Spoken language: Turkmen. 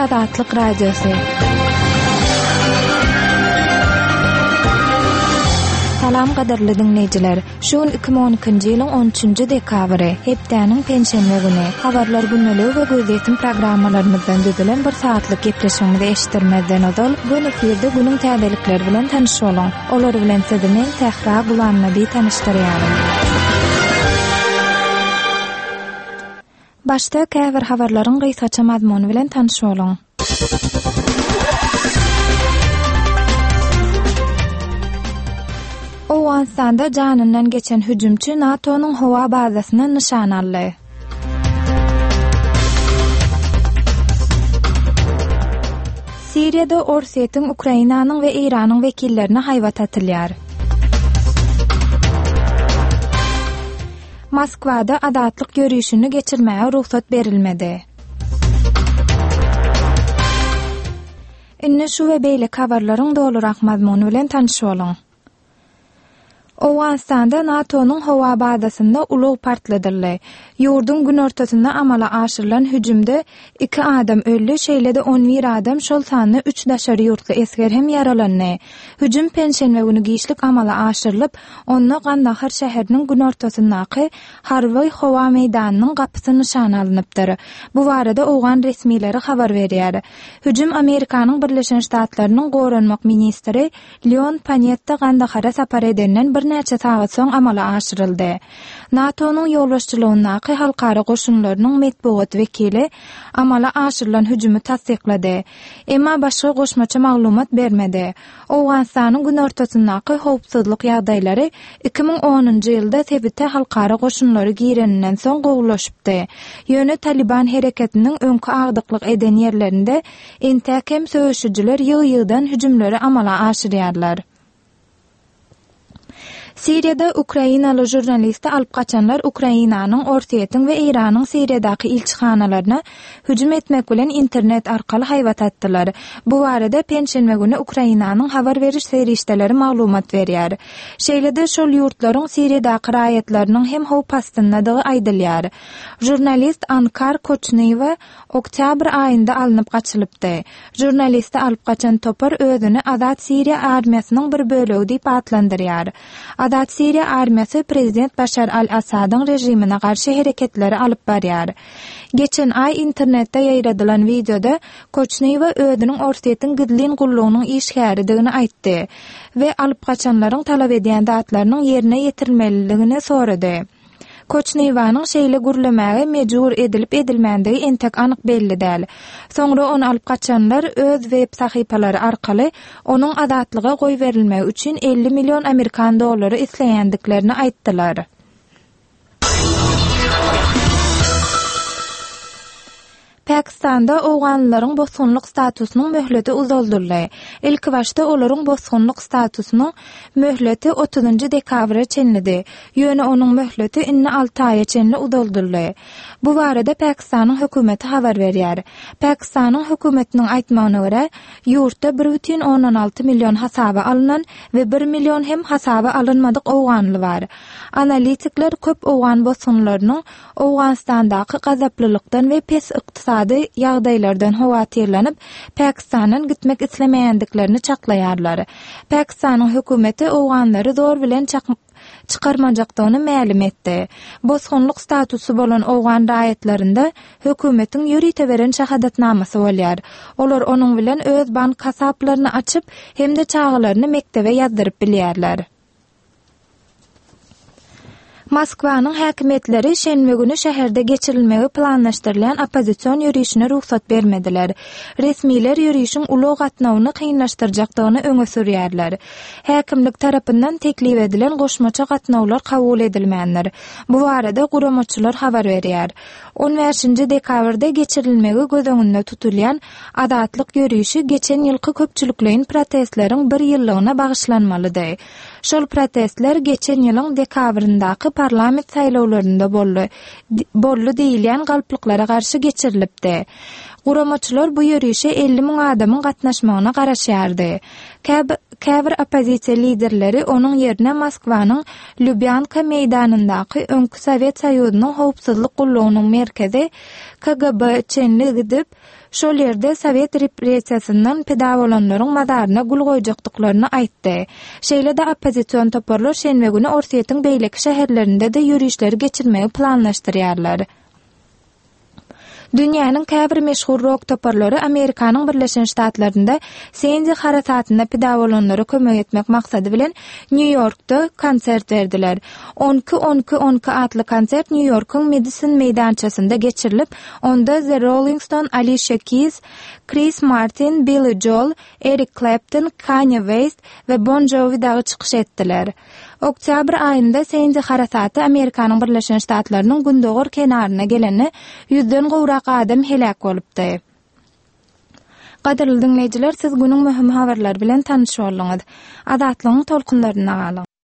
Adatlyk radiosu. Salam gaderli dinleyijiler. Şuun 2012-nji ýylyň 13-nji dekabry, hepdäniň penşenbe güni. Habarlar günnelik we gözetim programmalarymyzdan düzülen bir saatlyk gepleşigimizi eşitdirmezden ozal, bu efirde günüň täzelikleri bilen tanışýalar. Olar bilen sizi men Tehra Gulanmaby tanışdyrýarym. Başta käbir habarlaryň gysgaça mazmuny bilen tanışýalar. Owganistanda janyndan geçen hüjümçi NATO'nun howa bazasyny nişan aldy. Siriýada Orsiýetiň, Ukrainanyň we Iranyň wekillerine haýbat atylýar. Moskwada adatlyk ýörüşini geçirmäge ruhsat berilmedi. Inne şu we beýle habarlaryň dolurak mazmuny bilen tanışýalar. Owganistanda NATO'nun howa bazasynda ulug partladyldy. Ýurdun gün ortasynda amala aşyrylan hüjümde 2 adam öldü, şeýlede 11 adam şol sanyny 3 daşary ýurtly esger hem yaralandy. Hüjüm penşenbe güni giýişlik amala aşyrylyp, onu Gandahar şäheriniň gün ortasyndaky Harby howa meýdanynyň gapysy nişan alınıpdyr. Bu barada Owgan resmileri habar berýär. Hüjüm Amerikanyň Birleşen Ştatlarynyň goranmak ministri Leon Panetta Gandahara sapar edenden bir näçe saat soň amala aşyryldy. NATO'nun ýolbaşçylygynyň halkara goşunlarynyň medeniýet wekili amala aşyrylan hüjümi tasdiklady. Emma başga goşmaça maglumat bermedi. Owganistanyň gün ortasyndaky howpsuzlyk ýagdaýlary 2010-njy ýylda sebite halkara goşunlary gireninden soň gowulaşypdy. Ýöne Taliban hereketiniň öňkü agdyklyk eden ýerlerinde entäkem söýüşçiler ýygy-ýygydan hüjümleri amala aşyrýarlar. Siriýada Ukrainaly jurnalisti alyp gaçanlar Ukrainanyň, Orsiýetiň we Iranyň Siriýadaky ilçihanalarına hüjüm etmek bilen internet arkaly haýbat atdylar. Bu barada penşenbe güni Ukrainanyň habar beriş serişdeleri maglumat berýär. Şeýlede şol ýurtlaryň Siriýadaky raýatlarynyň hem howp astyndadygy aýdylýar. Jurnalist Ankar Kochneýewa oktyabr aýynda alınıp gaçylypdy. Jurnalisti alyp gaçan topar özüni Azat Siriýa armiýasynyň bir bölegi diýip atlandyrýar. Azat Siriýa armiýasy prezident Başar al-Asadyň rejimine garşy hereketleri alyp barýar. Geçen ay internetde ýaýradylan videoda Kochneýewa özüniň Orsiýetiň Gidlin gullugynyň işgäridigini aýtdy we alyp gaçanlaryň talap edýän zatlarynyň ýerine ýetirilmeliligini sorady. Kochneýewanyň şeýle gürlemäge mejbur edilip edilmänligi entek anyk belli däl. Soňra onu alyp gaçanlar öz web sahypalary arkaly onuň azatlyga goý berilmegi üçin 50 milyon Amerikan dollary isleýändiklerini aýtdylar. Pakistanda owganlaryň bosgunlyk statusynyň möhleti uzaldyldy. Ilk başda olaryň bosgunlyk statusynyň möhleti 30-njy dekabra çenlidi. Ýöne onuň möhleti inni 6 aýa çenli uzaldyldy. Bu barada Pakistanyň hökümeti habar berýär. Pakistanyň hökümetiniň aýtmagyna görä, ýurtda 1,16 milyon hasaba alynan we 1 milyon hem hasaba alınmadyk owganly bar. Analitikler köp owgan bosgunlarynyň Owganistandaky gazaplylykdan we pes ykdysady ýagdaýlardan howatyrlanyp Pakistandan gitmek islemeýändiklerini çaklaýarlar. Pakistanyň hökümeti owganlary zor bilen çıkarmajakdygyny ma'lum etdi. Bosgunlyk statusy bolan owgan raýatlarynda hökümetiň ýürite beren şahadatnamasy bolýar. Olar onuň bilen öz bank hasaplaryny açyp hemde çağlaryny mektebe ýazdyryp bilýärler. Moskwanyň häkimetleri şenbe güni şäherde geçirilmegi planlaşdyrylan opozisiýon ýürüýüşine ruhsat bermediler. Resmiler ýürüýüşiň uly gatnawyny kynlaşdyrjakdygyny öňe sürýärler. Häkimlik tarapyndan teklip edilen goşmaça gatnawlar kabul edilmändir. Bu barada guramaçylar habar berýär. 15-nji dekabrda geçirilmegi gözüňünde tutulýan adatlyk ýürüýüşi geçen ýylky köpçüliklerin protestleriň bir ýyllygyna bagyşlanmalydy. Şol protestler geçen ýylyň dekabryndaky parlament saýlawlarynda bolly diýilýän galpliklara garşy geçirilipdi. Guramaçylar bu ýürüýüşe 50 000 adamyň gatnaşmagyna garaşýardy. Käbir opozisiýa liderleri onuň ýerine Moskwanyň Lubyanka meýdanyndaky öňkü Sowet Soýuzynyň howpsuzlyk gullugynyň merkezi KGB çenli gidip, şol ýerde Sowet repressiýasynyň pida bolanlaryň mazaryna gul goýjakdyklaryny aýtdy. Şeýle de opozisiýon toparlar şenbe güni Orsiýetiň beýleki şäherlerinde de ýürüýüşleri geçirmegi planlaşdyrýarlar. Dünýäniň käbir meşhur rock toparlary Amerikanyň Birleşen Ştatlarynda Sendi harasatyna pida bolanlara kömek etmek maksady bilen New Yorkda konsert berdiler. 12 adly konsert New Yorkyň Madison meýdançasynda geçirilip, onda The Rolling Stone, Alicia Keys, Chris Martin, Billy Joel, Eric Clapton, Kanye West we Bon Jovi dagy çykyş etdiler. Oktyabr aýynda Sendi harasaty Amerikanyň Birleşen Ştatlarynyň gündogur kenaryna geleni 100den gowrak adam helak bolupdy. Gaderly dinleýijiler, siz günüň möhüm habarlary bilen tanyş boldunuz. Azatlygyň tolkunlaryna galyň.